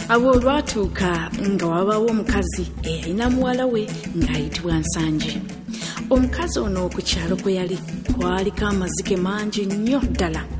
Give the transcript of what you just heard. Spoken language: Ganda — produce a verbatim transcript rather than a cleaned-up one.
abo olwatuuka nga wabawo omukazi eyalina muwala we ng'ayitibwa Nsanje. Omukazi ono ku kyalo kwe yali kwaliko amazike mangi nnyo ddala.